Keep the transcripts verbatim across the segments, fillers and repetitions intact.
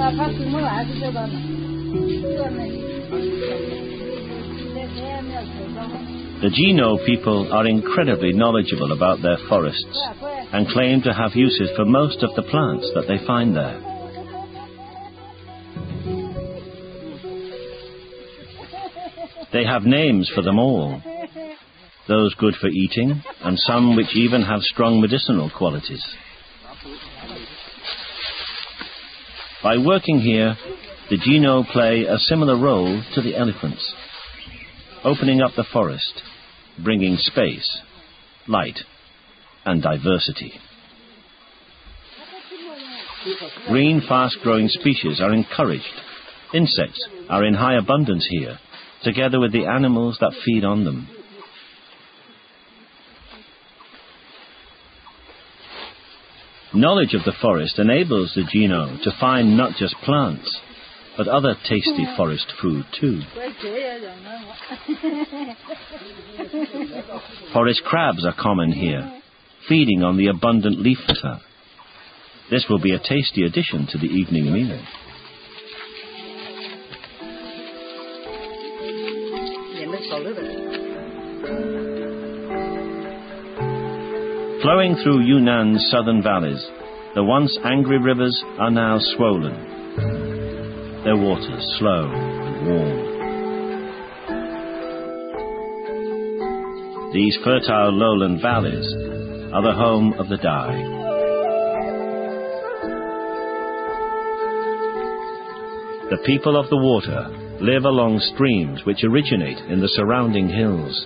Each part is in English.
The Jino people are incredibly knowledgeable about their forests and claim to have uses for most of the plants that they find there. They have names for them all, those good for eating and some which even have strong medicinal qualities. By working here, the Jino play a similar role to the elephants, opening up the forest, bringing space, light, and diversity. Green, fast-growing species are encouraged. Insects are in high abundance here, together with the animals that feed on them. Knowledge of the forest enables the Jino to find not just plants, but other tasty forest food too. Forest crabs are common here, feeding on the abundant leaf litter. This will be a tasty addition to the evening meal. Flowing through Yunnan's southern valleys, the once angry rivers are now swollen, their waters slow and warm. These fertile lowland valleys are the home of the Dai. The people of the water live along streams which originate in the surrounding hills.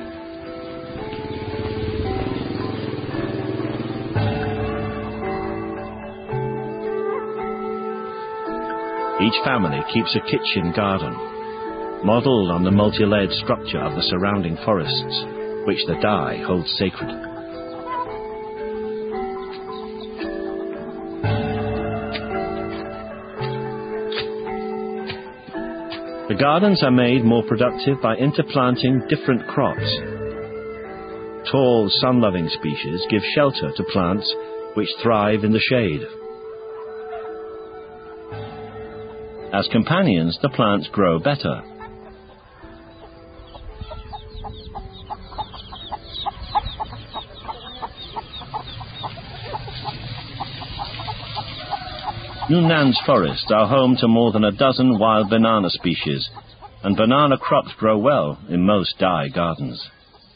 Each family keeps a kitchen garden, modelled on the multi-layered structure of the surrounding forests, which the Dai hold sacred. The gardens are made more productive by interplanting different crops. Tall, sun-loving species give shelter to plants which thrive in the shade. As companions, the plants grow better. Yunnan's forests are home to more than a dozen wild banana species, and banana crops grow well in most Dai gardens.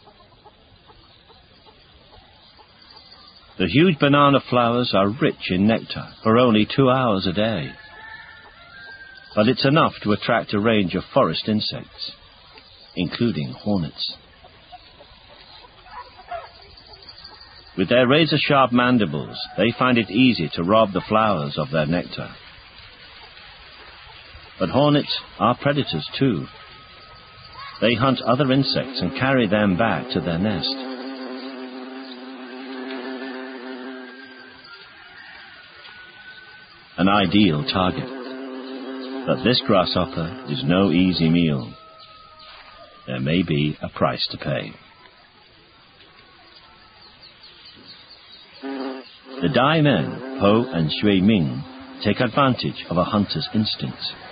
The huge banana flowers are rich in nectar for only two hours a day. But it's enough to attract a range of forest insects, including hornets. With their razor-sharp mandibles, they find it easy to rob the flowers of their nectar. But hornets are predators too. They hunt other insects and carry them back to their nest. An ideal target. But this grasshopper is no easy meal. There may be a price to pay. The Dai men, Po and Shui Ming, take advantage of a hunter's instincts.